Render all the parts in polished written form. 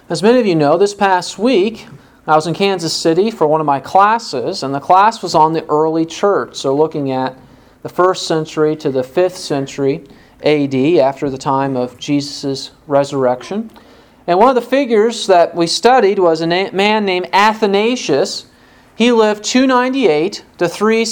As many of you know, this past week I was in Kansas City for one of my classes, and the class was on the early church, so looking at the 1st century to the 5th century AD, after the time of Jesus' resurrection. And one of the figures that we studied was a man named Athanasius. He lived 298 to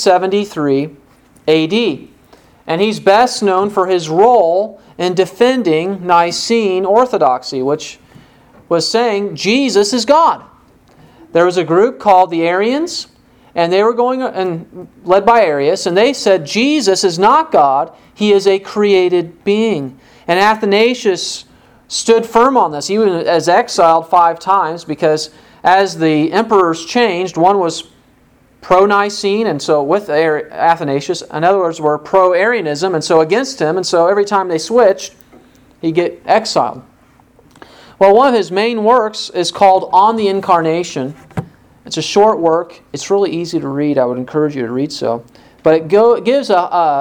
373 AD. And he's best known for his role in defending Nicene orthodoxy, which was saying Jesus is God. There was a group called the Arians, and they were going and led by Arius, and they said Jesus is not God, He is a created being. And Athanasius stood firm on this. He was exiled 5 times because as the emperors changed, one was pro-Nicene, and so with Athanasius, in other words, were pro-Arianism, and so against him, and so every time they switched, he'd get exiled. Well, one of his main works is called On the Incarnation. It's a short work. It's really easy to read. I would encourage you to read so. But it gives an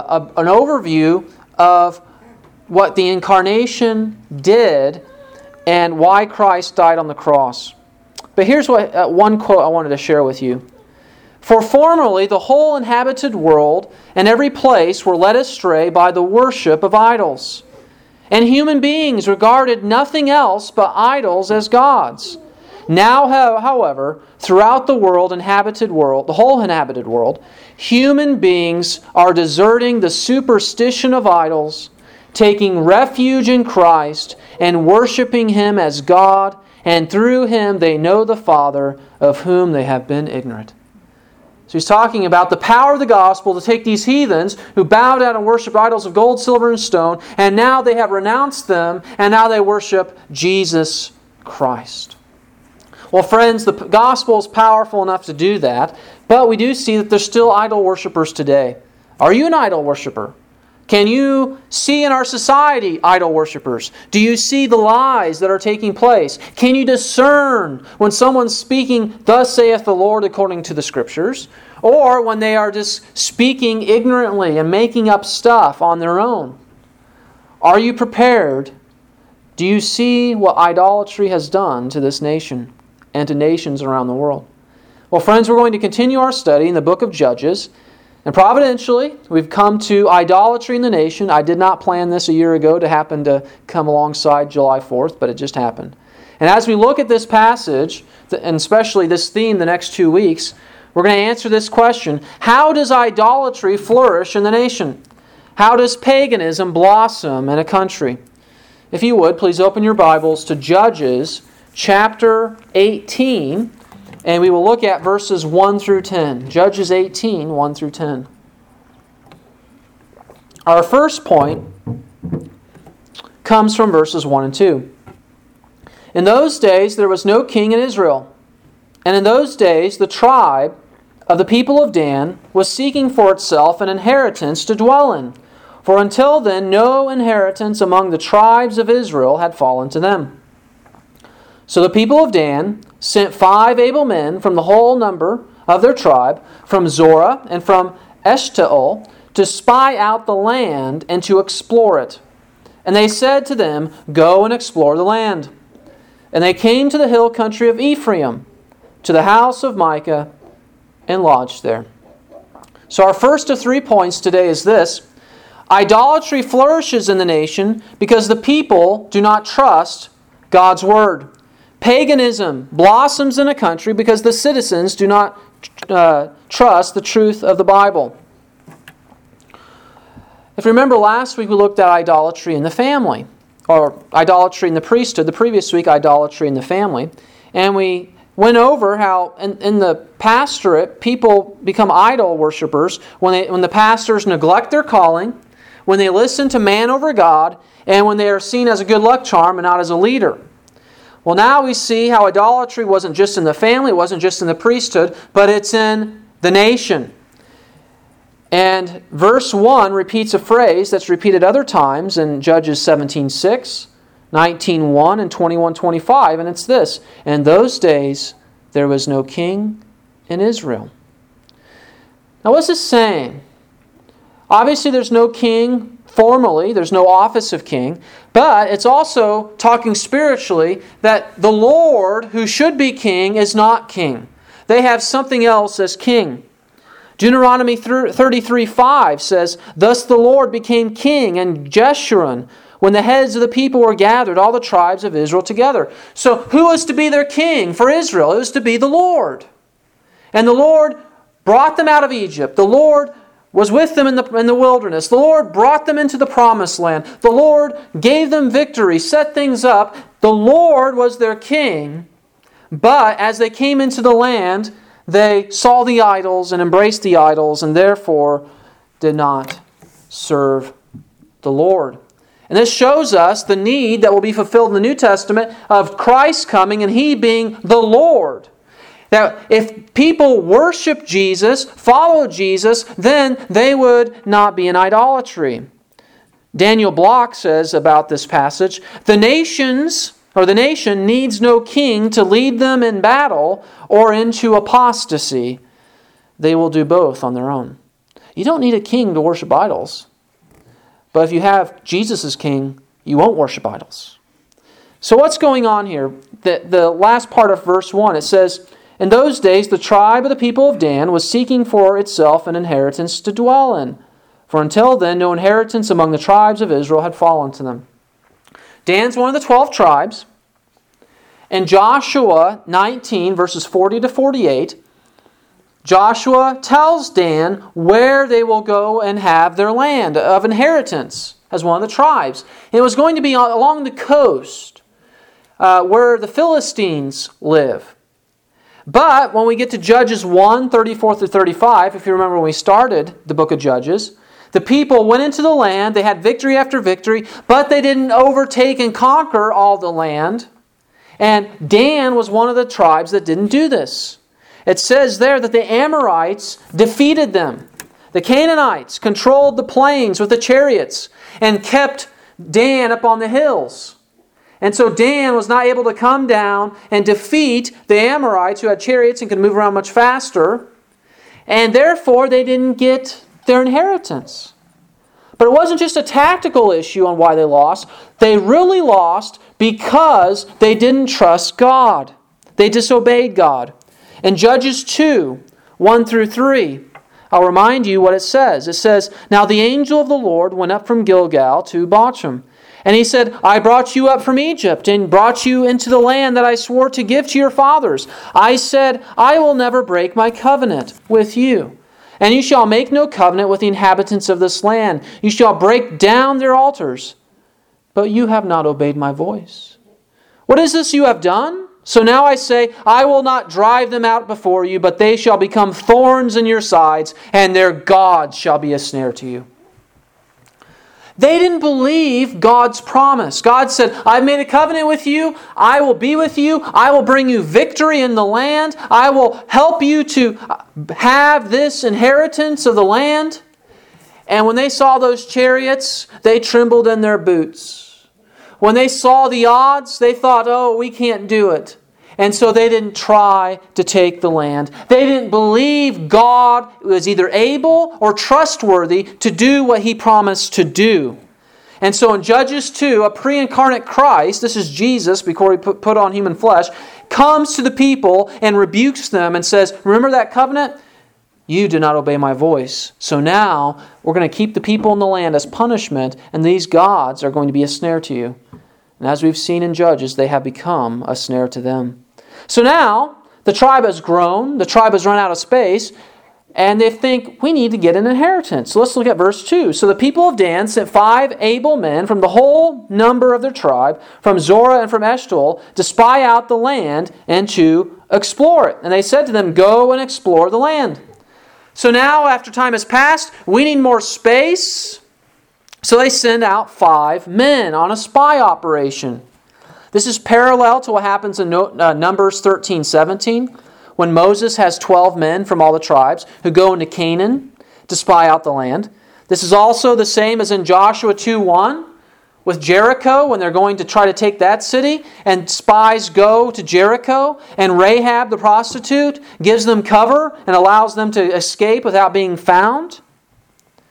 overview of what the Incarnation did and why Christ died on the cross. But here's one quote I wanted to share with you. For formerly the whole inhabited world and every place were led astray by the worship of idols. And human beings regarded nothing else but idols as gods. Now, however, throughout the whole inhabited world, human beings are deserting the superstition of idols, taking refuge in Christ, and worshiping Him as God, and through Him they know the Father, of whom they have been ignorant. So he's talking about the power of the gospel to take these heathens who bowed down and worshipped idols of gold, silver, and stone, and now they have renounced them, and now they worship Jesus Christ. Well, friends, the gospel is powerful enough to do that, but we do see that there's still idol worshipers today. Are you an idol worshiper? Can you see in our society idol worshipers? Do you see the lies that are taking place? Can you discern when someone's speaking, "Thus saith the Lord," according to the Scriptures, or when they are just speaking ignorantly and making up stuff on their own? Are you prepared? Do you see what idolatry has done to this nation and to nations around the world? Well, friends, we're going to continue our study in the book of Judges. And providentially, we've come to idolatry in the nation. I did not plan this a year ago to happen to come alongside July 4th, but it just happened. And as we look at this passage, and especially this theme the next 2 weeks, we're going to answer this question: how does idolatry flourish in the nation? How does paganism blossom in a country? If you would, please open your Bibles to Judges chapter 18. And we will look at verses 1 through 10. Judges 18, 1 through 10. Our first point comes from verses 1 and 2. In those days there was no king in Israel. And in those days the tribe of the people of Dan was seeking for itself an inheritance to dwell in. For until then no inheritance among the tribes of Israel had fallen to them. So the people of Dan sent 5 able men from the whole number of their tribe, from Zorah and from Eshtaol, to spy out the land and to explore it. And they said to them, "Go and explore the land." And they came to the hill country of Ephraim, to the house of Micah, and lodged there. So our first of 3 points today is this: idolatry flourishes in the nation because the people do not trust God's Word. Paganism blossoms in a country because the citizens do not trust the truth of the Bible. If you remember, last week we looked at idolatry in the family, or idolatry in the priesthood. The previous week, idolatry in the family. And we went over how in the pastorate, people become idol worshipers when the pastors neglect their calling, when they listen to man over God, and when they are seen as a good luck charm and not as a leader. Well, now we see how idolatry wasn't just in the family, it wasn't just in the priesthood, but it's in the nation. And verse 1 repeats a phrase that's repeated other times in Judges 17:6, 19:1, and 21:25, and it's this: "In those days there was no king in Israel." Now what's this saying? Obviously there's no king formally. There's no office of king. But it's also talking spiritually that the Lord, who should be king, is not king. They have something else as king. Deuteronomy 33:5 says, "Thus the Lord became king in Jeshurun, when the heads of the people were gathered, all the tribes of Israel together." So who was to be their king for Israel? It was to be the Lord. And the Lord brought them out of Egypt. The Lord was with them in the wilderness. The Lord brought them into the promised land. The Lord gave them victory, set things up. The Lord was their king. But as they came into the land, they saw the idols and embraced the idols, and therefore did not serve the Lord. And this shows us the need that will be fulfilled in the New Testament of Christ coming and He being the Lord. That if people worship Jesus, follow Jesus, then they would not be in idolatry. Daniel Block says about this passage, the nation needs no king to lead them in battle or into apostasy. They will do both on their own. You don't need a king to worship idols. But if you have Jesus as king, you won't worship idols. So what's going on here? The last part of verse 1, it says, "In those days the tribe of the people of Dan was seeking for itself an inheritance to dwell in. For until then no inheritance among the tribes of Israel had fallen to them." Dan's one of the 12 tribes. In Joshua 19, verses 40 to 48, Joshua tells Dan where they will go and have their land of inheritance as one of the tribes. And it was going to be along the coast where the Philistines live. But when we get to Judges 1, 34 through 35, if you remember when we started the book of Judges, the people went into the land, they had victory after victory, but they didn't overtake and conquer all the land. And Dan was one of the tribes that didn't do this. It says there that the Amorites defeated them. The Canaanites controlled the plains with the chariots and kept Dan up on the hills. And so Dan was not able to come down and defeat the Amorites who had chariots and could move around much faster. And therefore they didn't get their inheritance. But it wasn't just a tactical issue on why they lost. They really lost because they didn't trust God. They disobeyed God. In Judges 2, 1 through 3, I'll remind you what it says. It says, "Now the angel of the Lord went up from Gilgal to Bochum. And he said, I brought you up from Egypt and brought you into the land that I swore to give to your fathers. I said, I will never break my covenant with you. And you shall make no covenant with the inhabitants of this land. You shall break down their altars. But you have not obeyed my voice. What is this you have done? So now I say, I will not drive them out before you, but they shall become thorns in your sides, and their gods shall be a snare to you." They didn't believe God's promise. God said, I've made a covenant with you. I will be with you. I will bring you victory in the land. I will help you to have this inheritance of the land. And when they saw those chariots, they trembled in their boots. When they saw the odds, they thought, oh, we can't do it. And so they didn't try to take the land. They didn't believe God was either able or trustworthy to do what He promised to do. And so in Judges 2, a pre-incarnate Christ, this is Jesus before He put on human flesh, comes to the people and rebukes them and says, remember that covenant? You did not obey my voice. So now we're going to keep the people in the land as punishment, and these gods are going to be a snare to you. And as we've seen in Judges, they have become a snare to them. So now, the tribe has grown, the tribe has run out of space, and they think, we need to get an inheritance. So let's look at verse 2. So the people of Dan sent 5 able men from the whole number of their tribe, from Zorah and from Eshtaol, to spy out the land and to explore it. And they said to them, go and explore the land. So now, after time has passed, we need more space. So they send out 5 men on a spy operation. This is parallel to what happens in Numbers 13:17, when Moses has 12 men from all the tribes who go into Canaan to spy out the land. This is also the same as in Joshua 2:1 with Jericho, when they're going to try to take that city, and spies go to Jericho, and Rahab the prostitute gives them cover and allows them to escape without being found.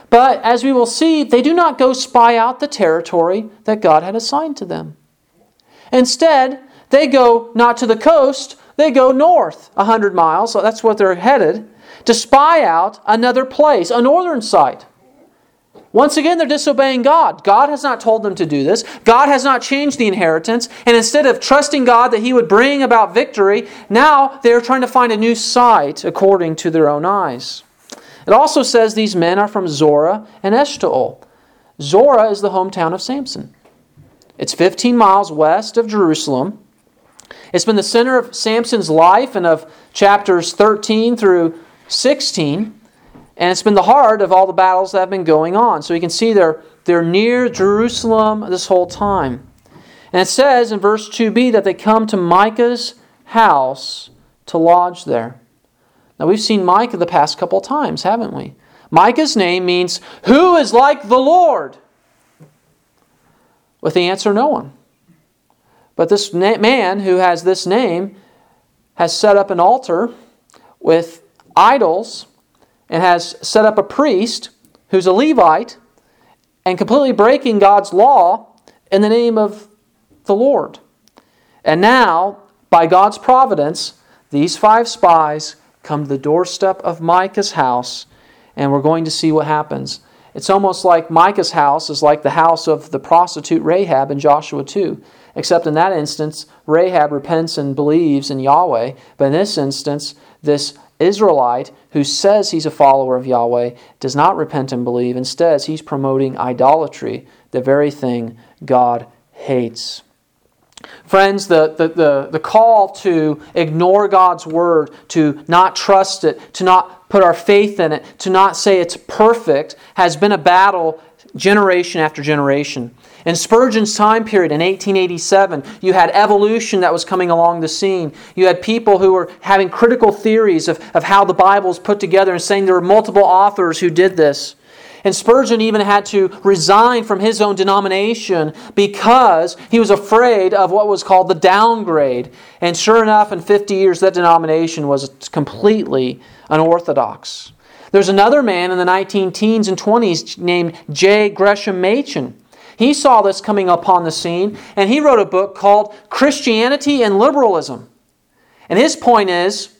But as we will see, they do not go spy out the territory that God had assigned to them. Instead, they go not to the coast, they go north 100 miles, so that's what they're headed, to spy out another place, a northern site. Once again, they're disobeying God. God has not told them to do this. God has not changed the inheritance. And instead of trusting God that He would bring about victory, now they're trying to find a new site according to their own eyes. It also says these men are from Zorah and Eshtaol. Zorah is the hometown of Samson. It's 15 miles west of Jerusalem. It's been the center of Samson's life and of chapters 13 through 16. And it's been the heart of all the battles that have been going on. So you can see they're near Jerusalem this whole time. And it says in verse 2b that they come to Micah's house to lodge there. Now we've seen Micah the past couple of times, haven't we? Micah's name means, who is like the Lord? With the answer, no one. But this man who has this name has set up an altar with idols and has set up a priest who's a Levite and completely breaking God's law in the name of the Lord. And now, by God's providence, these 5 spies come to the doorstep of Micah's house, and we're going to see what happens. It's almost like Micah's house is like the house of the prostitute Rahab in Joshua 2. Except in that instance, Rahab repents and believes in Yahweh. But in this instance, this Israelite who says he's a follower of Yahweh does not repent and believe. Instead, he's promoting idolatry, the very thing God hates. Friends, the call to ignore God's Word, to not trust it, to not put our faith in it, to not say it's perfect, has been a battle generation after generation. In Spurgeon's time period in 1887, you had evolution that was coming along the scene. You had people who were having critical theories of how the Bible is put together and saying there were multiple authors who did this. And Spurgeon even had to resign from his own denomination because he was afraid of what was called the downgrade. And sure enough, in 50 years, that denomination was completely unorthodox. There's another man in the 19-teens and 20s named J. Gresham Machen. He saw this coming upon the scene, and he wrote a book called Christianity and Liberalism. And his point is,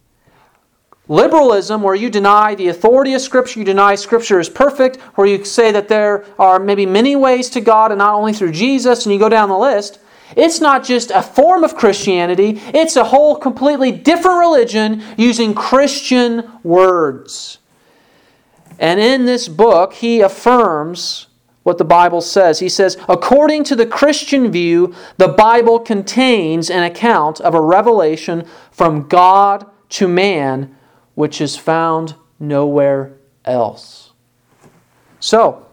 liberalism, where you deny the authority of Scripture, you deny Scripture is perfect, where you say that there are maybe many ways to God and not only through Jesus, and you go down the list, it's not just a form of Christianity, it's a whole completely different religion using Christian words. And in this book, he affirms what the Bible says. He says, according to the Christian view, the Bible contains an account of a revelation from God to man, which is found nowhere else. So,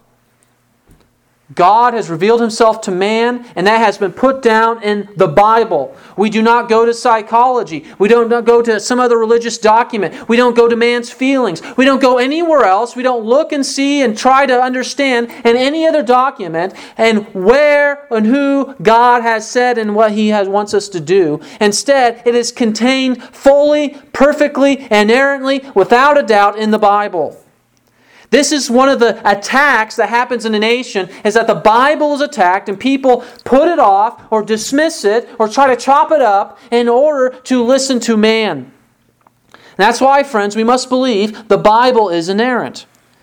God has revealed Himself to man, and that has been put down in the Bible. We do not go to psychology. We don't go to some other religious document. We don't go to man's feelings. We don't go anywhere else. We don't look and see and try to understand in any other document and where and who God has said and what He wants us to do. Instead, it is contained fully, perfectly, inerrantly, without a doubt in the Bible. This is one of the attacks that happens in a nation, is that the Bible is attacked and people put it off or dismiss it or try to chop it up in order to listen to man. And that's why, friends, we must believe the Bible is inerrant.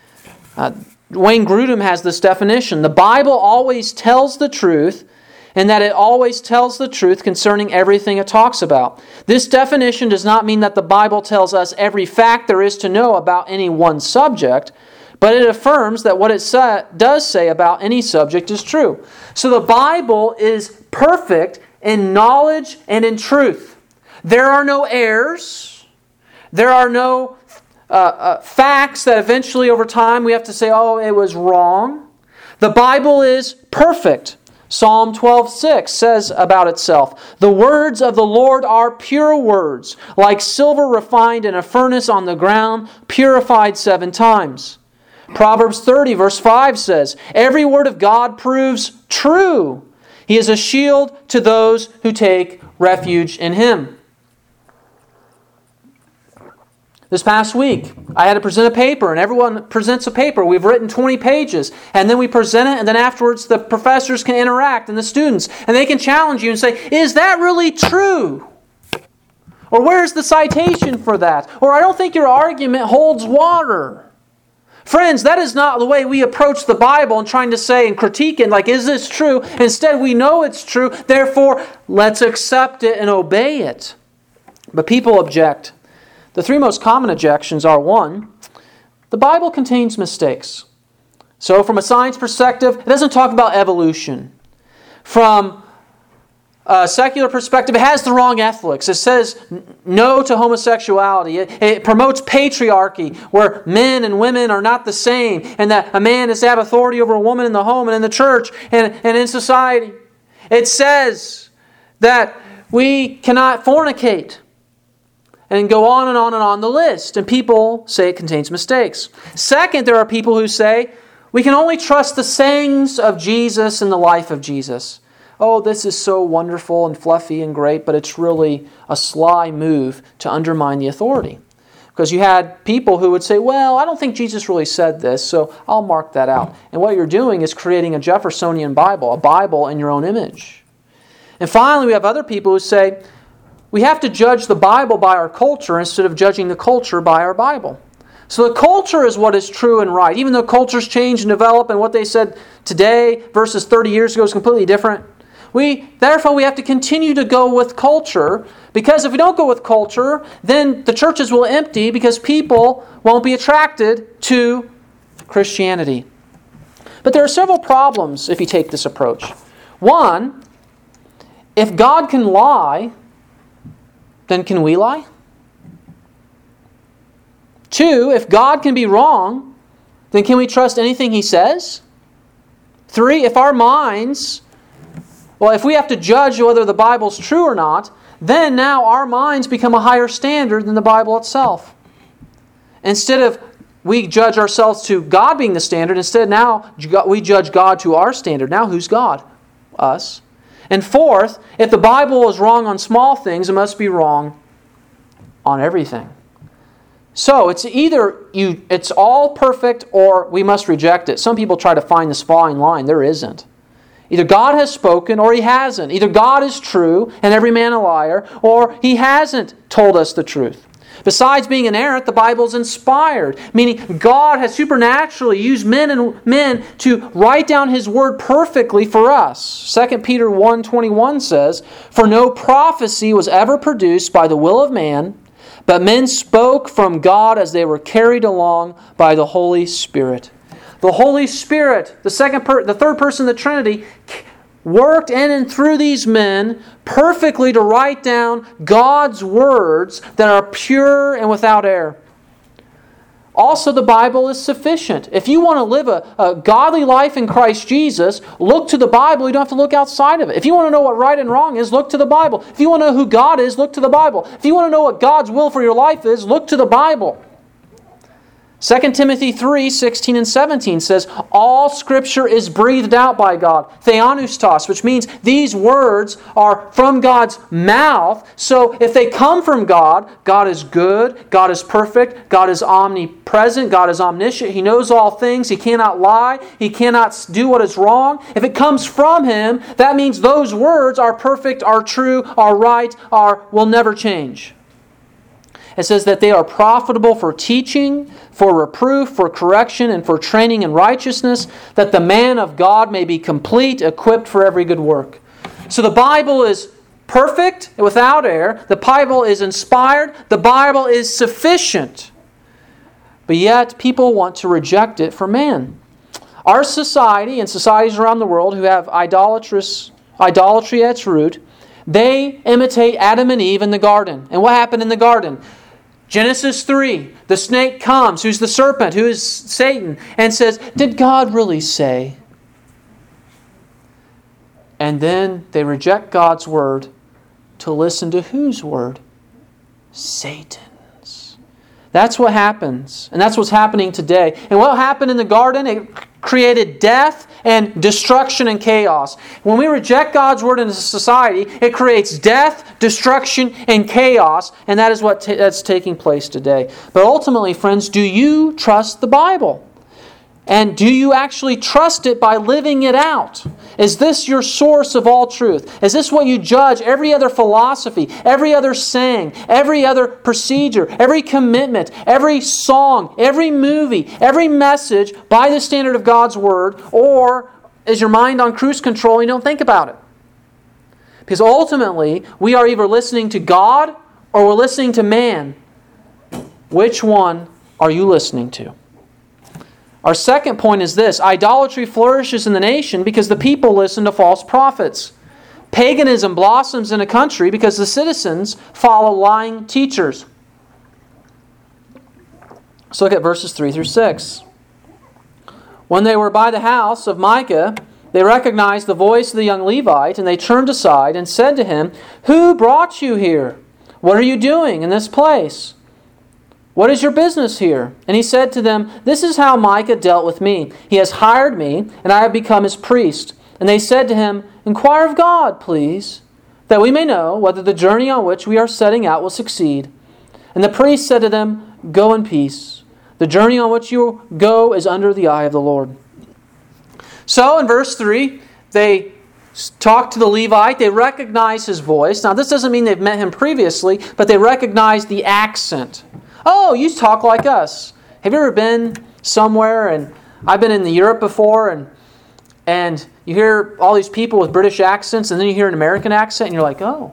Wayne Grudem has this definition. The Bible always tells the truth, and that it always tells the truth concerning everything it talks about. This definition does not mean that the Bible tells us every fact there is to know about any one subject, but it affirms that what it does say about any subject is true. So the Bible is perfect in knowledge and in truth. There are no errors. There are no facts that eventually over time we have to say, oh, it was wrong. The Bible is perfect. Psalm 12:6 says about itself, the words of the Lord are pure words, like silver refined in a furnace on the ground, purified 7 times. Proverbs 30 verse 5 says, every word of God proves true. He is a shield to those who take refuge in Him. This past week, I had to present a paper, and everyone presents a paper. We've written 20 pages, and then we present it, and then afterwards the professors can interact, and the students, and they can challenge you and say, is that really true? Or where's the citation for that? Or I don't think your argument holds water. Friends, that is not the way we approach the Bible and trying to say and critique it like, is this true? Instead, we know it's true, therefore, let's accept it and obey it. But people object. The three most common objections are, 1, the Bible contains mistakes. So from a science perspective, it doesn't talk about evolution. From a secular perspective, it has the wrong ethics. It says no to homosexuality. It promotes patriarchy, where men and women are not the same, and that a man is to have authority over a woman in the home and in the church and in society. It says that we cannot fornicate. And go on and on and on the list. And people say it contains mistakes. Second, there are people who say, we can only trust the sayings of Jesus and the life of Jesus. Oh, this is so wonderful and fluffy and great, but it's really a sly move to undermine the authority. Because you had people who would say, well, I don't think Jesus really said this, so I'll mark that out. And what you're doing is creating a Jeffersonian Bible, a Bible in your own image. And finally, we have other people who say, we have to judge the Bible by our culture instead of judging the culture by our Bible. So the culture is what is true and right. Even though cultures change and develop and what they said today versus 30 years ago is completely different. Therefore, we have to continue to go with culture, because if we don't go with culture, then the churches will empty because people won't be attracted to Christianity. But there are several problems if you take this approach. 1, if God can lie, then can we lie? 2, if God can be wrong, then can we trust anything He says? 3, if we have to judge whether the Bible's true or not, then now our minds become a higher standard than the Bible itself. Instead of we judge ourselves to God being the standard, instead now we judge God to our standard. Now who's God? Us. And 4th, if the Bible is wrong on small things, it must be wrong on everything. So it's either it's all perfect or we must reject it. Some people try to find this fine line. There isn't. Either God has spoken or He hasn't. Either God is true and every man a liar, or He hasn't told us the truth. Besides being inerrant, the Bible is inspired, meaning God has supernaturally used men to write down His Word perfectly for us. 2 Peter 1:21 says, "For no prophecy was ever produced by the will of man, but men spoke from God as they were carried along by the Holy Spirit." The Holy Spirit, the third person of the Trinity, worked in and through these men perfectly to write down God's words that are pure and without error. Also, the Bible is sufficient. If you want to live a godly life in Christ Jesus, look to the Bible. You don't have to look outside of it. If you want to know what right and wrong is, look to the Bible. If you want to know who God is, look to the Bible. If you want to know what God's will for your life is, look to the Bible. 2 Timothy 3:16 and 17 says, all Scripture is breathed out by God. Theopneustos, which means these words are from God's mouth. So if they come from God, God is good, God is perfect, God is omnipresent, God is omniscient. He knows all things. He cannot lie. He cannot do what is wrong. If it comes from Him, that means those words are perfect, are true, are right, will never change. It says that they are profitable for teaching, for reproof, for correction, and for training in righteousness, that the man of God may be complete, equipped for every good work. So the Bible is perfect, without error. The Bible is inspired. The Bible is sufficient. But yet people want to reject it for man. Our society and societies around the world who have idolatry at its root, they imitate Adam and Eve in the garden. And what happened in the garden? Genesis 3, the snake comes, who's the serpent, who is Satan, and says, did God really say? And then they reject God's word to listen to whose word? Satan's. That's what happens. And that's what's happening today. And what happened in the garden? It created death and destruction and chaos. When we reject God's Word in a society, it creates death, destruction, and chaos, and that is that's taking place today. But ultimately, friends, do you trust the Bible? And do you actually trust it by living it out? Is this your source of all truth? Is this what you judge every other philosophy, every other saying, every other procedure, every commitment, every song, every movie, every message by the standard of God's Word? Or is your mind on cruise control and you don't think about it? Because ultimately, we are either listening to God or we're listening to man. Which one are you listening to? Our second point is this: idolatry flourishes in the nation because the people listen to false prophets. Paganism blossoms in a country because the citizens follow lying teachers. Let's look at verses 3 through 6. When they were by the house of Micah, they recognized the voice of the young Levite, and they turned aside and said to him, "Who brought you here? What are you doing in this place? What is your business here?" And he said to them, "This is how Micah dealt with me. He has hired me, and I have become his priest." And they said to him, "Inquire of God, please, that we may know whether the journey on which we are setting out will succeed." And the priest said to them, "Go in peace. The journey on which you go is under the eye of the Lord." So in verse 3, they talk to the Levite. They recognize his voice. Now this doesn't mean they've met him previously, but they recognize the accent. "Oh, you talk like us." Have you ever been somewhere, and I've been in Europe before, and you hear all these people with British accents, and then you hear an American accent, and you're like, "Oh,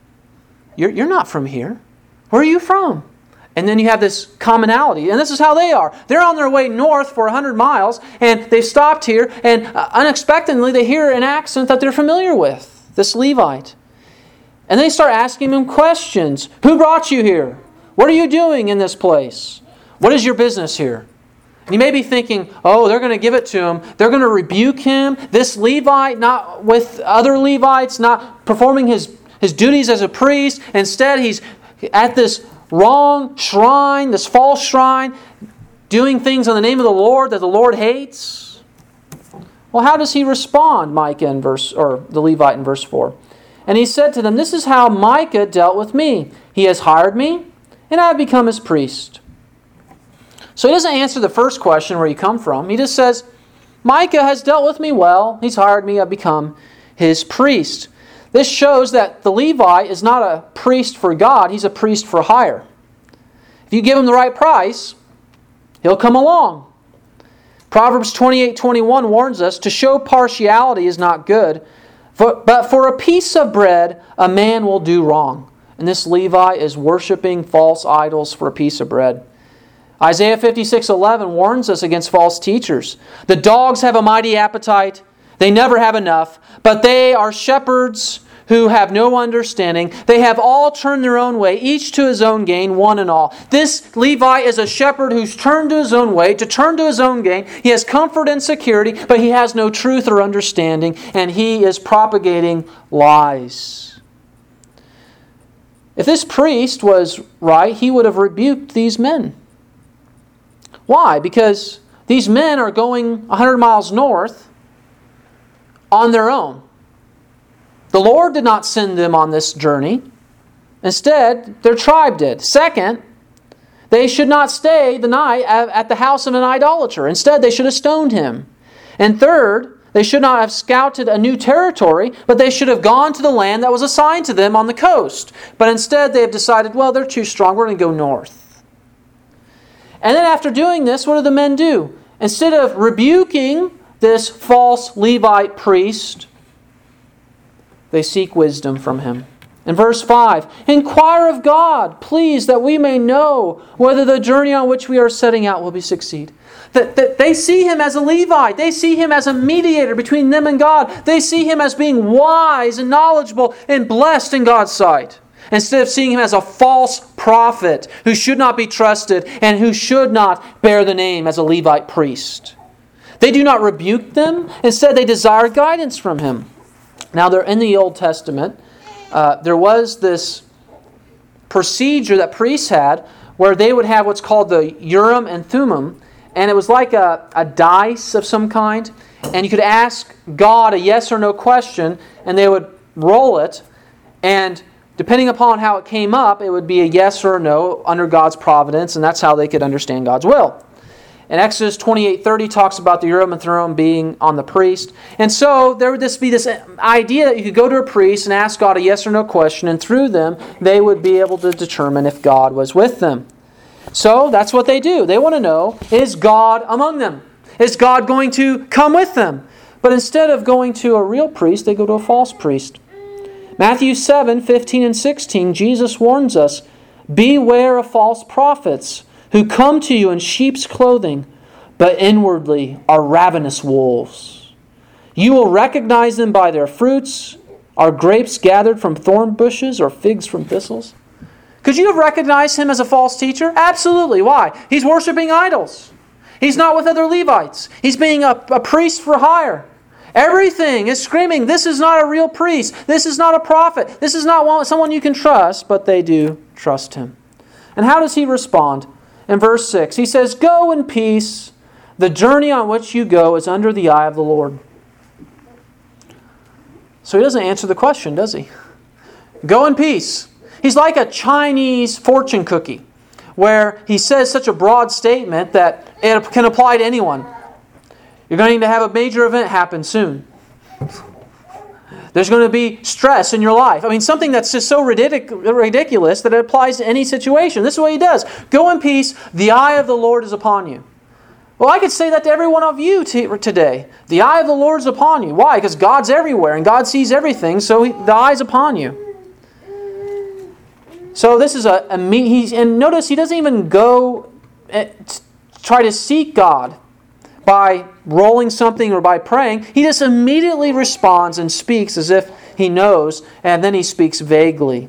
you're not from here. Where are you from?" And then you have this commonality, and this is how they are. They're on their way north for 100 miles, and they've stopped here, and unexpectedly they hear an accent that they're familiar with, this Levite. And they start asking him questions. "Who brought you here? What are you doing in this place? What is your business here?" And you may be thinking, "Oh, they're going to give it to him. They're going to rebuke him. This Levite, not with other Levites, not performing his duties as a priest. Instead, he's at this wrong shrine, this false shrine, doing things in the name of the Lord that the Lord hates." Well, how does he respond, Micah the Levite in verse 4? And he said to them, "This is how Micah dealt with me. He has hired me, and I have become his priest." So he doesn't answer the first question, where you come from. He just says, "Micah has dealt with me well. He's hired me. I've become his priest." This shows that the Levite is not a priest for God. He's a priest for hire. If you give him the right price, he'll come along. Proverbs 28:21 warns us, "To show partiality is not good, but for a piece of bread a man will do wrong." And this Levite is worshiping false idols for a piece of bread. Isaiah 56:11 warns us against false teachers. "The dogs have a mighty appetite. They never have enough. But they are shepherds who have no understanding. They have all turned their own way, each to his own gain, one and all." This Levite is a shepherd who's turned to his own way, to turn to his own gain. He has comfort and security, but he has no truth or understanding, and he is propagating lies. If this priest was right, he would have rebuked these men. Why? Because these men are going 100 miles north on their own. The Lord did not send them on this journey. Instead, their tribe did. Second, they should not stay the night at the house of an idolater. Instead, they should have stoned him. And third, they should not have scouted a new territory, but they should have gone to the land that was assigned to them on the coast. But instead, they have decided, well, they're too strong. We're going to go north. And then after doing this, what do the men do? Instead of rebuking this false Levite priest, they seek wisdom from him. In verse 5, "Inquire of God, please, that we may know whether the journey on which we are setting out will succeed." That they see him as a Levite. They see him as a mediator between them and God. They see him as being wise and knowledgeable and blessed in God's sight, instead of seeing him as a false prophet who should not be trusted and who should not bear the name as a Levite priest. They do not rebuke them. Instead, they desire guidance from him. Now, they're in the Old Testament. There was this procedure that priests had where they would have what's called the Urim and Thummim, and it was like a dice of some kind, and you could ask God a yes or no question, and they would roll it, and depending upon how it came up, it would be a yes or a no under God's providence, and that's how they could understand God's will. And Exodus 28:30 talks about the Urim and Thummim being on the priest. And so there would just be this idea that you could go to a priest and ask God a yes or no question, and through them, they would be able to determine if God was with them. So that's what they do. They want to know, is God among them? Is God going to come with them? But instead of going to a real priest, they go to a false priest. Matthew 7:15 and 16, Jesus warns us, beware of false prophets, who come to you in sheep's clothing, but inwardly are ravenous wolves. You will recognize them by their fruits. Are grapes gathered from thorn bushes or figs from thistles? Could you have recognized him as a false teacher? Absolutely. Why? He's worshiping idols. He's not with other Levites. He's being a priest for hire. Everything is screaming, this is not a real priest. This is not a prophet. This is not someone you can trust, but they do trust him. And how does he respond? In verse 6, he says, go in peace. The journey on which you go is under the eye of the Lord. So he doesn't answer the question, does he? Go in peace. He's like a Chinese fortune cookie, where he says such a broad statement that it can apply to anyone. You're going to have a major event happen soon. There's going to be stress in your life. I mean, something that's just so ridiculous that it applies to any situation. This is what he does. Go in peace. The eye of the Lord is upon you. Well, I could say that to every one of you today. The eye of the Lord is upon you. Why? Because God's everywhere and God sees everything, so the eye is upon you. So this is and notice he doesn't even go try to seek God by rolling something or by praying. He just immediately responds and speaks as if he knows, and then he speaks vaguely.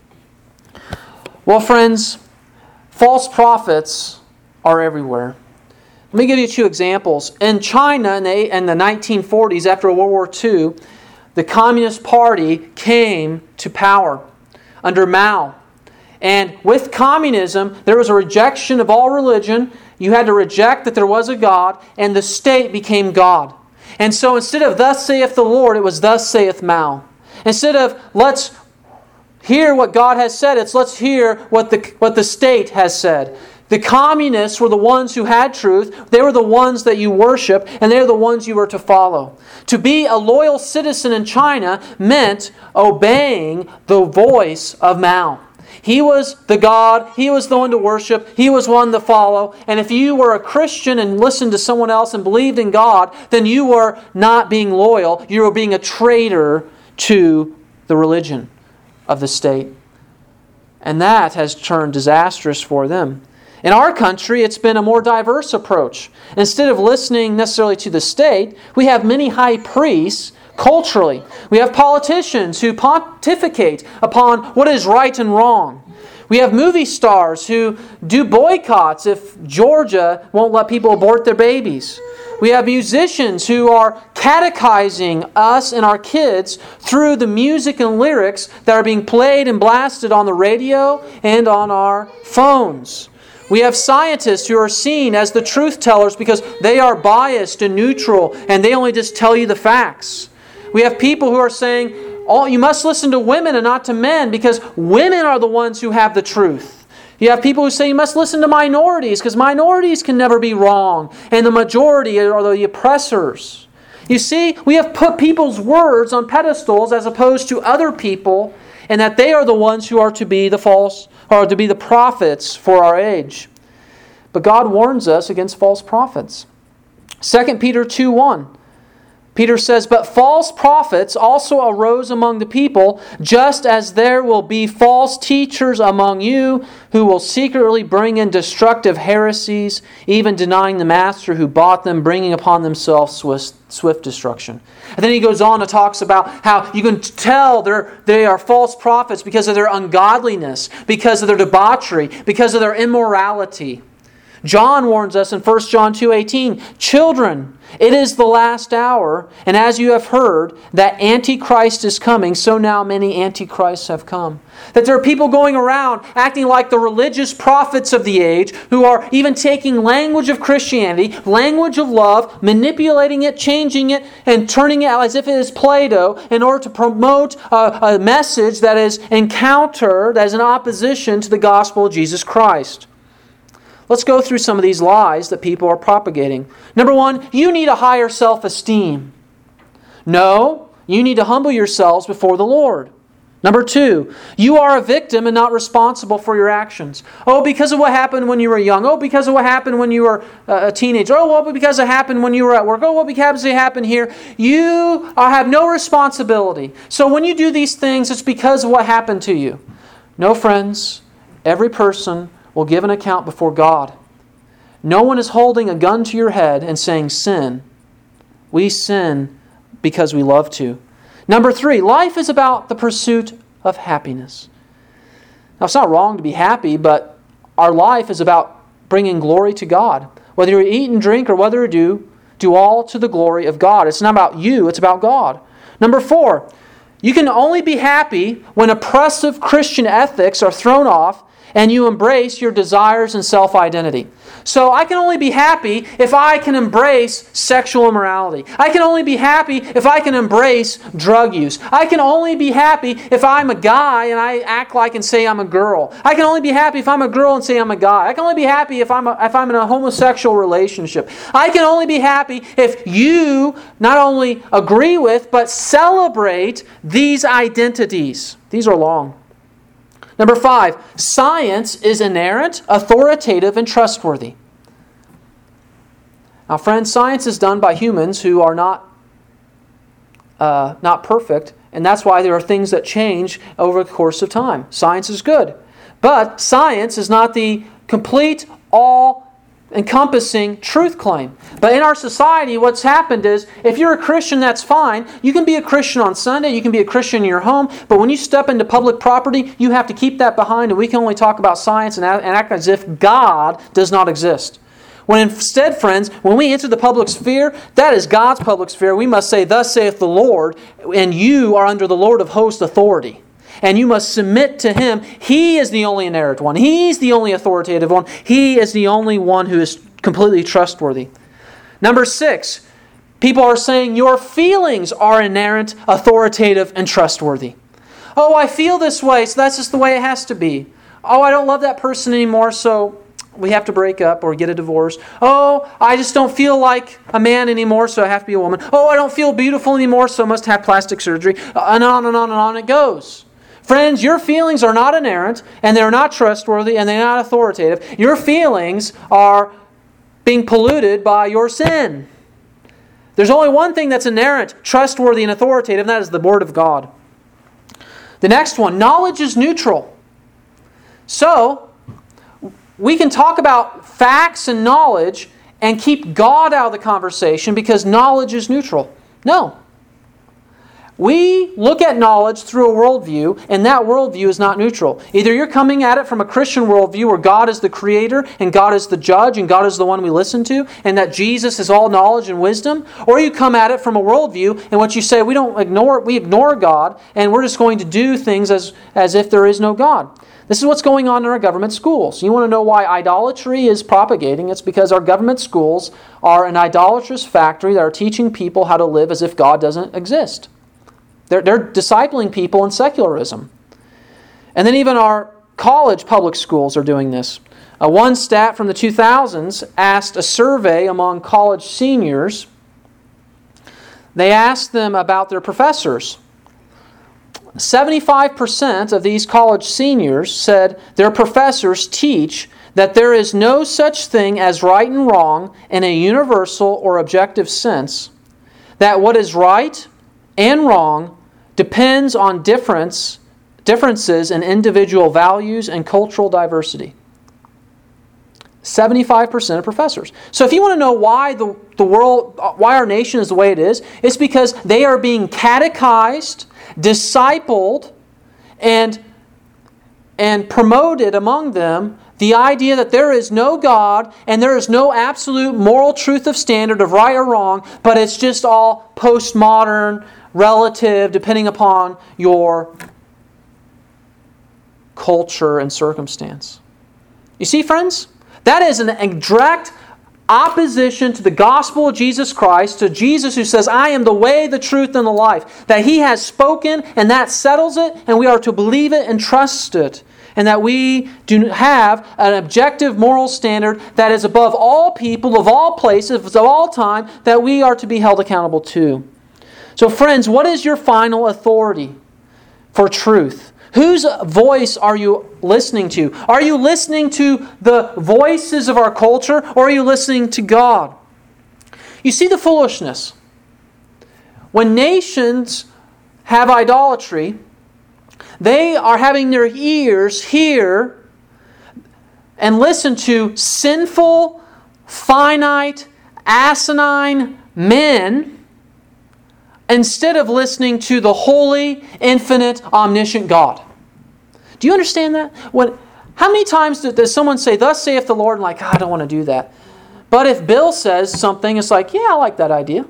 Well, friends, false prophets are everywhere. Let me give you two examples. In China in the 1940s, after World War II, the Communist Party came to power under Mao. And with communism, there was a rejection of all religion. You had to reject that there was a God, and the state became God. And so instead of thus saith the Lord, it was thus saith Mao. Instead of let's hear what God has said, it's let's hear what the state has said. The communists were the ones who had truth. They were the ones that you worship, and they're the ones you were to follow. To be a loyal citizen in China meant obeying the voice of Mao. He was the God. He was the one to worship. He was one to follow. And if you were a Christian and listened to someone else and believed in God, then you were not being loyal. You were being a traitor to the religion of the state. And that has turned disastrous for them. In our country, it's been a more diverse approach. Instead of listening necessarily to the state, we have many high priests culturally. We have politicians who pontificate upon what is right and wrong. We have movie stars who do boycotts if Georgia won't let people abort their babies. We have musicians who are catechizing us and our kids through the music and lyrics that are being played and blasted on the radio and on our phones. We have scientists who are seen as the truth tellers because they are biased and neutral and they only just tell you the facts. We have people who are saying, "Oh, you must listen to women and not to men because women are the ones who have the truth." You have people who say you must listen to minorities because minorities can never be wrong and the majority are the oppressors. You see, we have put people's words on pedestals as opposed to other people, and that they are the ones who are to be the false or to be the prophets for our age. But God warns us against false prophets. 2 Peter 2:1. Peter says, "But false prophets also arose among the people, just as there will be false teachers among you who will secretly bring in destructive heresies, even denying the master who bought them, bringing upon themselves swift destruction." And then he goes on and talks about how you can tell they are false prophets because of their ungodliness, because of their debauchery, because of their immorality. John warns us in 1 John 2:18, "Children, It is the last hour, and as you have heard that Antichrist is coming, so now many Antichrists have come. That there are people going around acting like the religious prophets of the age who are even taking language of Christianity, language of love, manipulating it, changing it, and turning it as if it is Play-Doh in order to promote a message that is that is in opposition to the gospel of Jesus Christ. Let's go through some of these lies that people are propagating. Number one, you need a higher self-esteem. No, you need to humble yourselves before the Lord. Number two, you are a victim and not responsible for your actions. Oh, because of what happened when you were young. Oh, because of what happened when you were a teenager. Oh, well, because it happened when you were at work. Oh, what because it happened here. You have no responsibility. So when you do these things, it's because of what happened to you. No, friends, every person will give an account before God. No one is holding a gun to your head and saying sin. We sin because we love to. Number three, life is about the pursuit of happiness. Now, it's not wrong to be happy, but our life is about bringing glory to God. Whether you eat and drink or whether you do all to the glory of God. It's not about you, it's about God. Number four, you can only be happy when oppressive Christian ethics are thrown off and you embrace your desires and self-identity. So I can only be happy if I can embrace sexual immorality. I can only be happy if I can embrace drug use. I can only be happy if I'm a guy and I act like and say I'm a girl. I can only be happy if I'm a girl and say I'm a guy. I can only be happy if I'm in a homosexual relationship. I can only be happy if you not only agree with but celebrate these identities. These are long. Number five, science is inerrant, authoritative, and trustworthy. Now, friends, science is done by humans who are not perfect, and that's why there are things that change over the course of time. Science is good. But science is not the complete, all-encompassing truth claim. But in our society, what's happened is, if you're a Christian, that's fine. You can be a Christian on Sunday, you can be a Christian in your home, but when you step into public property, you have to keep that behind, and we can only talk about science and act as if God does not exist. When instead, friends, when we enter the public sphere, that is God's public sphere. We must say, "Thus saith the Lord," and you are under the Lord of hosts' authority. And you must submit to Him. He is the only inerrant one. He's the only authoritative one. He is the only one who is completely trustworthy. Number six, people are saying your feelings are inerrant, authoritative, and trustworthy. Oh, I feel this way, so that's just the way it has to be. Oh, I don't love that person anymore, so we have to break up or get a divorce. Oh, I just don't feel like a man anymore, so I have to be a woman. Oh, I don't feel beautiful anymore, so I must have plastic surgery. And on and on and on it goes. Friends, your feelings are not inerrant, and they're not trustworthy, and they're not authoritative. Your feelings are being polluted by your sin. There's only one thing that's inerrant, trustworthy, and authoritative, and that is the Word of God. The next one, knowledge is neutral. So, we can talk about facts and knowledge and keep God out of the conversation because knowledge is neutral. No. We look at knowledge through a worldview, and that worldview is not neutral. Either you're coming at it from a Christian worldview where God is the creator, and God is the judge, and God is the one we listen to, and that Jesus is all knowledge and wisdom, or you come at it from a worldview in which you say we ignore God, and we're just going to do things as if there is no God. This is what's going on in our government schools. You want to know why idolatry is propagating? It's because our government schools are an idolatrous factory that are teaching people how to live as if God doesn't exist. They're discipling people in secularism. And then even our college public schools are doing this. One stat from the 2000s asked a survey among college seniors. They asked them about their professors. 75% of these college seniors said their professors teach that there is no such thing as right and wrong in a universal or objective sense, that what is right and wrong depends on differences in individual values and cultural diversity. 75% of professors. So if you want to know why why our nation is the way it is, it's because they are being catechized, discipled, and promoted among them the idea that there is no God and there is no absolute moral truth of standard of right or wrong, but it's just all postmodern, relative, depending upon your culture and circumstance. You see, friends, that is an direct opposition to the gospel of Jesus Christ, to Jesus who says, I am the way, the truth, and the life. That He has spoken, and that settles it, and we are to believe it and trust it. And that we do have an objective moral standard that is above all people, of all places, of all time, that we are to be held accountable to. So friends, what is your final authority for truth? Whose voice are you listening to? Are you listening to the voices of our culture, or are you listening to God? You see the foolishness. When nations have idolatry, they are having their ears hear and listen to sinful, finite, asinine men instead of listening to the holy, infinite, omniscient God. Do you understand that? How many times does someone say, thus saith the Lord, and like, I don't want to do that. But if Bill says something, it's like, yeah, I like that idea.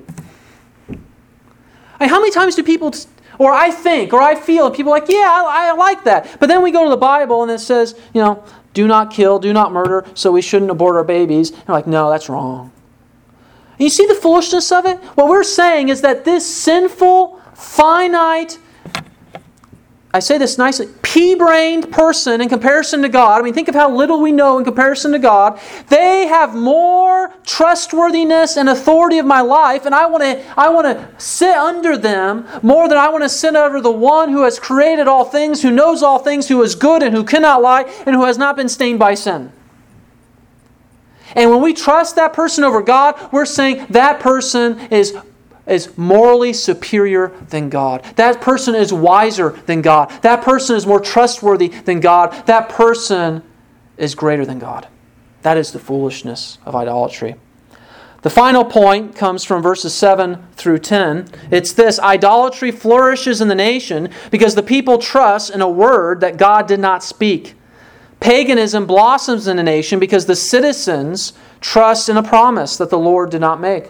How many times do people, or I think, or I feel, and people are like, yeah, I like that. But then we go to the Bible and it says, do not kill, do not murder, so we shouldn't abort our babies. And we're like, no, that's wrong. And you see the foolishness of it? What we're saying is that this sinful, finite, I say this nicely, pea-brained person in comparison to God, think of how little we know in comparison to God, they have more trustworthiness and authority of my life, and I want to sit under them more than I want to sit under the one who has created all things, who knows all things, who is good and who cannot lie, and who has not been stained by sin. And when we trust that person over God, we're saying that person is morally superior than God. That person is wiser than God. That person is more trustworthy than God. That person is greater than God. That is the foolishness of idolatry. The final point comes from verses 7 through 10. It's this: idolatry flourishes in the nation because the people trust in a word that God did not speak. Paganism blossoms in a nation because the citizens trust in a promise that the Lord did not make.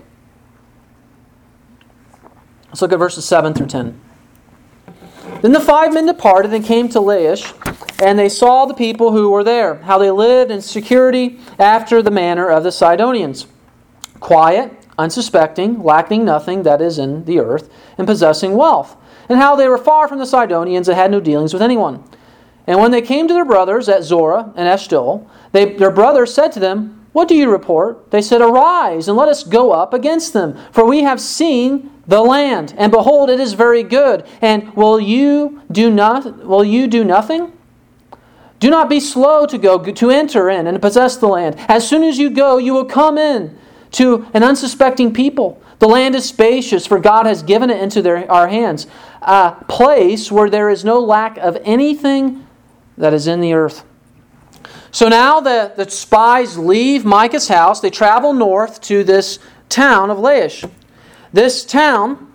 Let's look at verses 7 through 10. Then the 5 men departed and came to Laish, and they saw the people who were there, how they lived in security after the manner of the Sidonians, quiet, unsuspecting, lacking nothing that is in the earth, and possessing wealth, and how they were far from the Sidonians and had no dealings with anyone. And when they came to their brothers at Zorah and Eshtaol, their brothers said to them, What do you report? They said, Arise, and let us go up against them, for we have seen the land, and behold, it is very good. And will you do nothing? Do not be slow to enter in and possess the land. As soon as you go, you will come in to an unsuspecting people. The land is spacious, for God has given it into our hands, a place where there is no lack of anything that is in the earth. So now the spies leave Micah's house. They travel north to this town of Laish. This town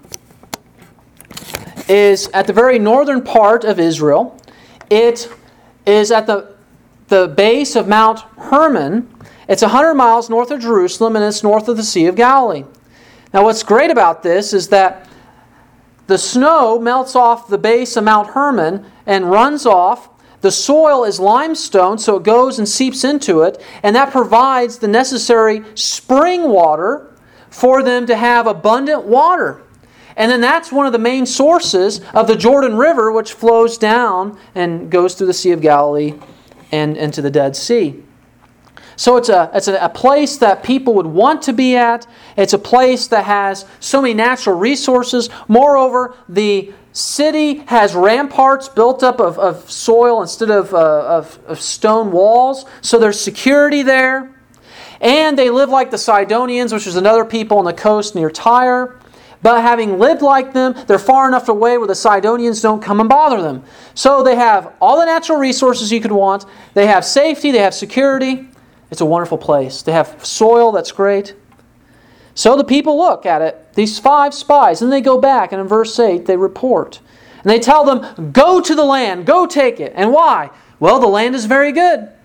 is at the very northern part of Israel. It is at the base of Mount Hermon. It's 100 miles north of Jerusalem, and it's north of the Sea of Galilee. Now what's great about this is that the snow melts off the base of Mount Hermon and runs off. The soil is limestone, so it goes and seeps into it, and that provides the necessary spring water for them to have abundant water. And then that's one of the main sources of the Jordan River, which flows down and goes through the Sea of Galilee and into the Dead Sea. So it's a place that people would want to be at. It's a place that has so many natural resources. Moreover, the city has ramparts built up of soil instead of stone walls. So there's security there. And they live like the Sidonians, which is another people on the coast near Tyre. But having lived like them, they're far enough away where the Sidonians don't come and bother them. So they have all the natural resources you could want. They have safety. They have security. It's a wonderful place. They have soil that's great. So the people look at it, these 5 spies, and they go back, and in verse 8 they report. And they tell them, go to the land, go take it. And why? Well, the land is very good.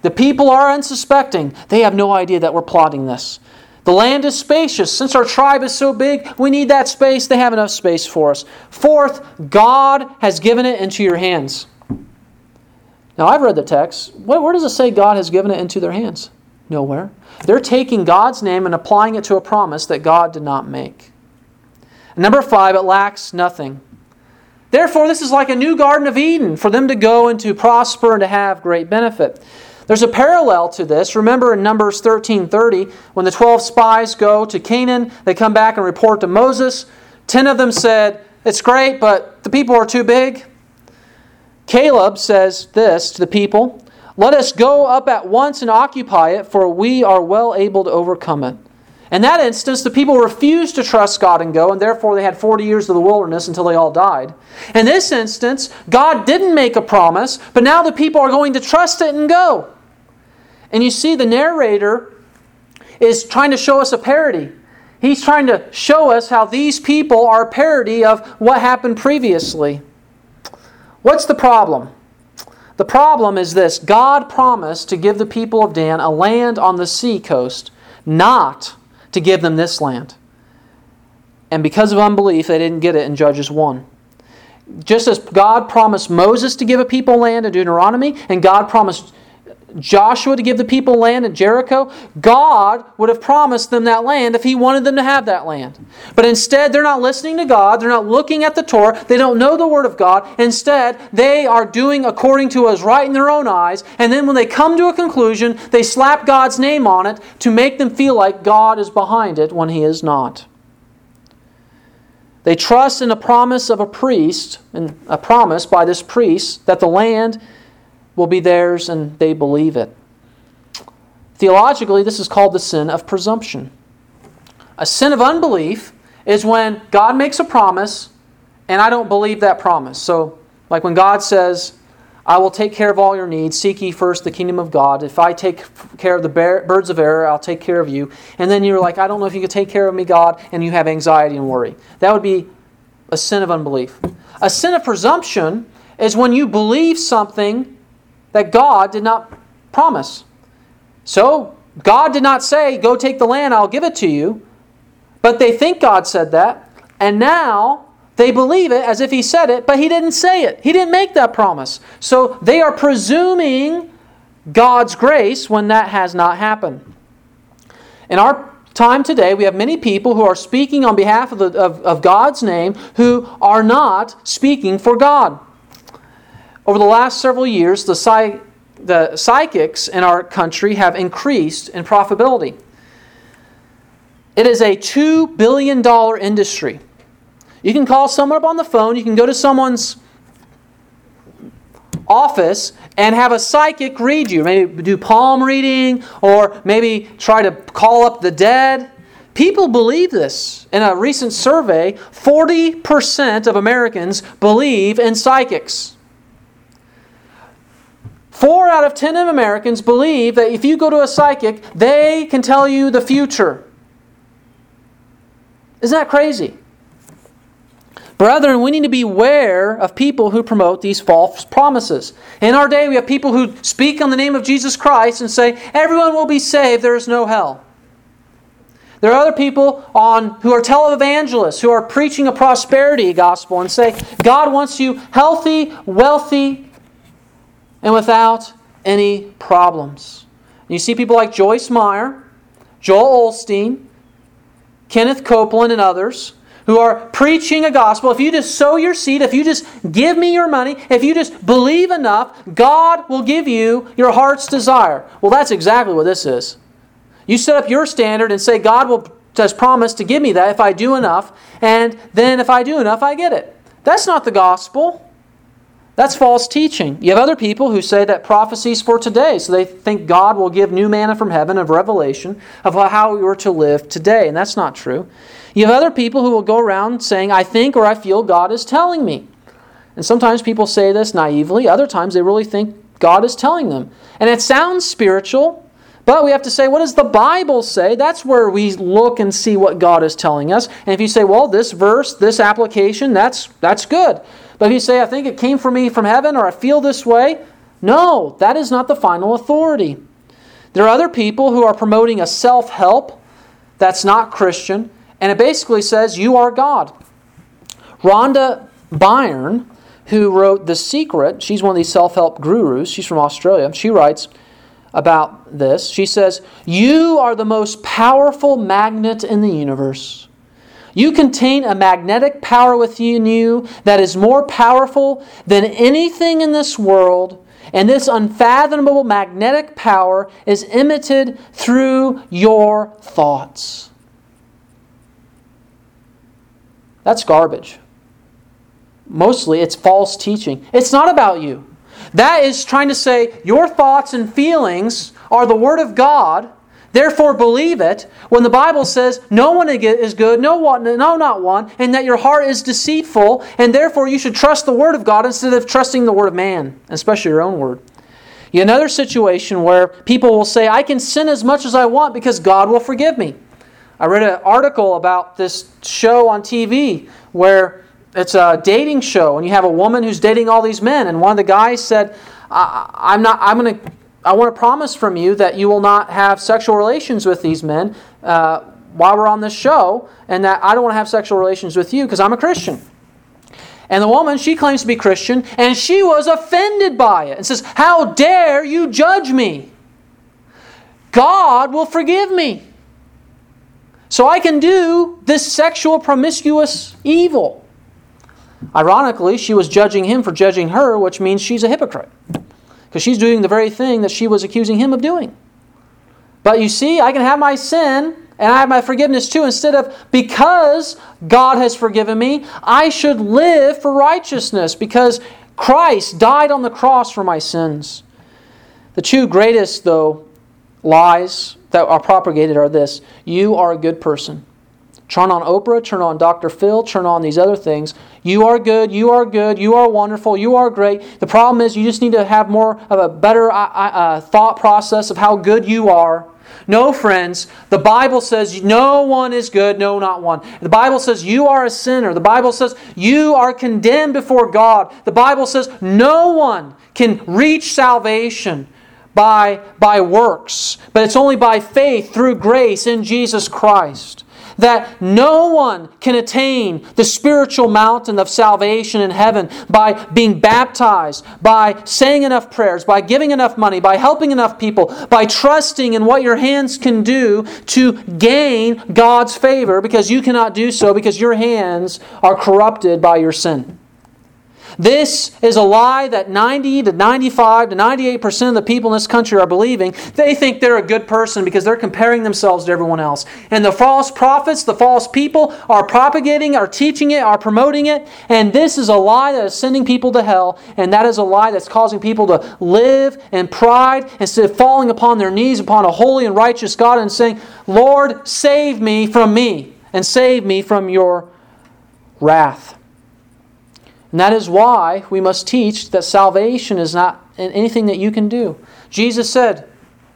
The people are unsuspecting. They have no idea that we're plotting this. The land is spacious. Since our tribe is so big, we need that space. They have enough space for us. Fourth, God has given it into your hands. Now, I've read the text. Where does it say God has given it into their hands? Nowhere. They're taking God's name and applying it to a promise that God did not make. Number 5, it lacks nothing. Therefore, this is like a new Garden of Eden for them to go and to prosper and to have great benefit. There's a parallel to this. Remember in Numbers 13:30, when the 12 spies go to Canaan, they come back and report to Moses. 10 of them said, it's great, but the people are too big. Caleb says this to the people, let us go up at once and occupy it, for we are well able to overcome it. In that instance, the people refused to trust God and go, and therefore they had 40 years of the wilderness until they all died. In this instance, God didn't make a promise, but now the people are going to trust it and go. And you see, the narrator is trying to show us a parody. He's trying to show us how these people are a parody of what happened previously. What's the problem? The problem is this. God promised to give the people of Dan a land on the sea coast, not to give them this land. And because of unbelief, they didn't get it in Judges 1. Just as God promised Moses to give a people land in Deuteronomy, and God promised Joshua to give the people land in Jericho, God would have promised them that land if He wanted them to have that land. But instead, they're not listening to God. They're not looking at the Torah. They don't know the Word of God. Instead, they are doing according to what is right in their own eyes. And then when they come to a conclusion, they slap God's name on it to make them feel like God is behind it when He is not. They trust in a promise of a priest, and a promise by this priest, that the land will be theirs, and they believe it. Theologically, this is called the sin of presumption. A sin of unbelief is when God makes a promise and I don't believe that promise. So, like when God says, I will take care of all your needs, seek ye first the kingdom of God. If I take care of the birds of air, I'll take care of you. And then you're like, I don't know if you can take care of me, God, and you have anxiety and worry. That would be a sin of unbelief. A sin of presumption is when you believe something that God did not promise. So, God did not say, go take the land, I'll give it to you. But they think God said that. And now they believe it as if He said it, but He didn't say it. He didn't make that promise. So they are presuming God's grace when that has not happened. In our time today, we have many people who are speaking on behalf of God's name who are not speaking for God. Over the last several years, the psychics in our country have increased in profitability. It is a $2 billion industry. You can call someone up on the phone, you can go to someone's office and have a psychic read you. Maybe do palm reading, or maybe try to call up the dead. People believe this. In a recent survey, 40% of Americans believe in psychics. 4 out of 10 of Americans believe that if you go to a psychic, they can tell you the future. Isn't that crazy? Brethren, we need to beware of people who promote these false promises. In our day, we have people who speak on the name of Jesus Christ and say, everyone will be saved, there is no hell. There are other people who are televangelists, who are preaching a prosperity gospel and say, God wants you healthy, wealthy, and without any problems. And you see people like Joyce Meyer, Joel Osteen, Kenneth Copeland, and others who are preaching a gospel. If you just sow your seed, if you just give me your money, if you just believe enough, God will give you your heart's desire. Well, that's exactly what this is. You set up your standard and say, God has promised to give me that if I do enough, and then if I do enough, I get it. That's not the gospel. That's false teaching. You have other people who say that prophecies for today, so they think God will give new manna from heaven of revelation of how we were to live today, and that's not true. You have other people who will go around saying, I think or I feel God is telling me. And sometimes people say this naively, other times they really think God is telling them. And it sounds spiritual, but we have to say, what does the Bible say? That's where we look and see what God is telling us. And if you say, well, this verse, this application, that's good. But if you say, I think it came from me from heaven, or I feel this way, No, that is not the final authority. There are other people who are promoting a self-help that's not Christian, and it basically says, you are God. Rhonda Byrne, who wrote The Secret, she's one of these self-help gurus, she's from Australia, she writes about this. She says, you are the most powerful magnet in the universe. You contain a magnetic power within you that is more powerful than anything in this world, and this unfathomable magnetic power is emitted through your thoughts. That's garbage. Mostly it's false teaching. It's not about you. That is trying to say your thoughts and feelings are the Word of God, therefore believe it, when the Bible says no one is good, no, not one, and that your heart is deceitful, and therefore you should trust the Word of God instead of trusting the Word of man, especially your own word. Another situation where people will say, I can sin as much as I want because God will forgive me. I read an article about this show on TV where it's a dating show, and you have a woman who's dating all these men, and one of the guys said, I want to promise from you that you will not have sexual relations with these men while we're on this show, and that I don't want to have sexual relations with you because I'm a Christian. And the woman, she claims to be Christian, and she was offended by it and says, how dare you judge me? God will forgive me. So I can do this sexual promiscuous evil. Ironically, she was judging him for judging her, which means she's a hypocrite. Because she's doing the very thing that she was accusing him of doing. But you see, I can have my sin and I have my forgiveness too. Instead of, because God has forgiven me, I should live for righteousness because Christ died on the cross for my sins. The two greatest, though, lies that are propagated are this. You are a good person. Turn on Oprah, turn on Dr. Phil, turn on these other things. You are good, you are good, you are wonderful, you are great. The problem is you just need to have more of a better thought process of how good you are. No, friends, the Bible says no one is good, no, not one. The Bible says you are a sinner. The Bible says you are condemned before God. The Bible says no one can reach salvation by works, but it's only by faith through grace in Jesus Christ. That no one can attain the spiritual mountain of salvation in heaven by being baptized, by saying enough prayers, by giving enough money, by helping enough people, by trusting in what your hands can do to gain God's favor, because you cannot do so because your hands are corrupted by your sin. This is a lie that 90 to 95 to 98% of the people in this country are believing. They think they're a good person because they're comparing themselves to everyone else. And the false prophets, the false people are propagating, are teaching it, are promoting it. And this is a lie that is sending people to hell. And that is a lie that's causing people to live in pride instead of falling upon their knees upon a holy and righteous God and saying, Lord, save me from me and save me from your wrath. And that is why we must teach that salvation is not anything that you can do. Jesus said,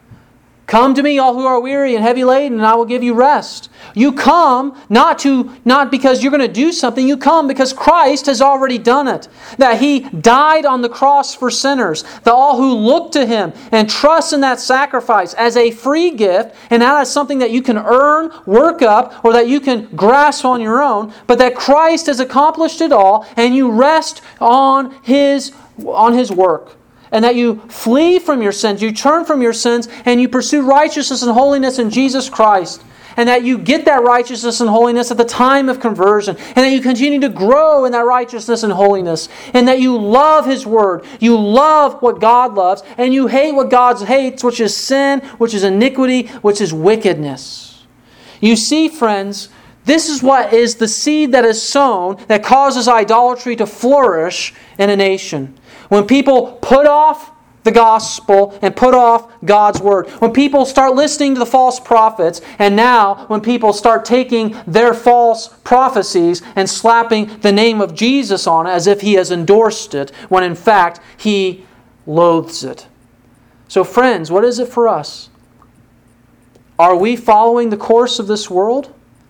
come to me, all who are weary and heavy laden, and I will give you rest. You come not because you're going to do something. You come because Christ has already done it. That He died on the cross for sinners. That all who look to Him and trust in that sacrifice as a free gift, and not as something that you can earn, work up, or that you can grasp on your own, but that Christ has accomplished it all, and you rest on His work. And that you flee from your sins, you turn from your sins, and you pursue righteousness and holiness in Jesus Christ. And that you get that righteousness and holiness at the time of conversion. And that you continue to grow in that righteousness and holiness. And that you love His Word. You love what God loves. And you hate what God hates, which is sin, which is iniquity, which is wickedness. You see, friends, this is what is the seed that is sown that causes idolatry to flourish in a nation. When people put off the gospel and put off God's Word. When people start listening to the false prophets, and now when people start taking their false prophecies and slapping the name of Jesus on it as if He has endorsed it, when in fact He loathes it. So friends, what is it for us? Are we following the course of this world?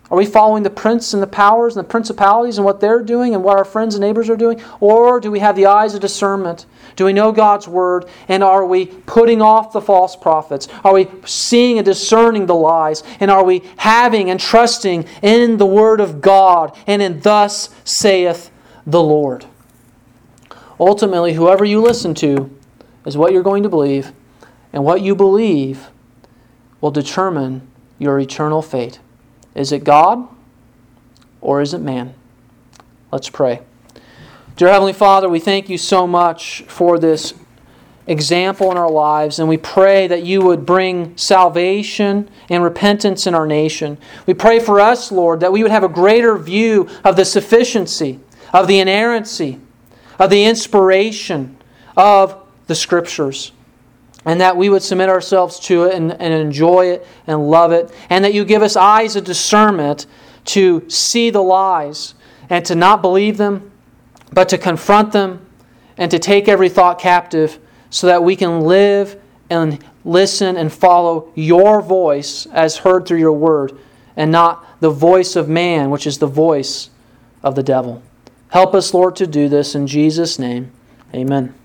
Are we following the prince and the powers and the principalities and what they're doing and what our friends and neighbors are doing? Or do we have the eyes of discernment? Do we know God's Word? And are we putting off the false prophets? Are we seeing and discerning the lies? And are we having and trusting in the Word of God and in thus saith the Lord? Ultimately, whoever you listen to is what you're going to believe, and what you believe will determine your eternal fate. Is it God or is it man? Let's pray. Dear Heavenly Father, we thank you so much for this example in our lives, and we pray that you would bring salvation and repentance in our nation. We pray for us, Lord, that we would have a greater view of the sufficiency, of the inerrancy, of the inspiration of the Scriptures, and that we would submit ourselves to it and enjoy it and love it, and that you give us eyes of discernment to see the lies and to not believe them, but to confront them and to take every thought captive so that we can live and listen and follow your voice as heard through your word, and not the voice of man, which is the voice of the devil. Help us, Lord, to do this in Jesus' name. Amen.